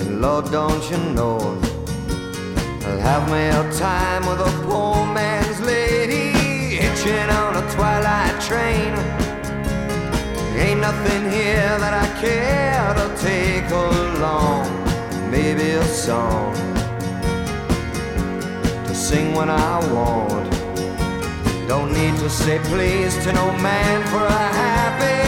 And Lord, don't you know, I'll have me a time with a poor man's lady, hitching on a twilight train. Ain't nothing here that I care to take along. Maybe a song to sing when I want. Don't need to say please to no man for a happy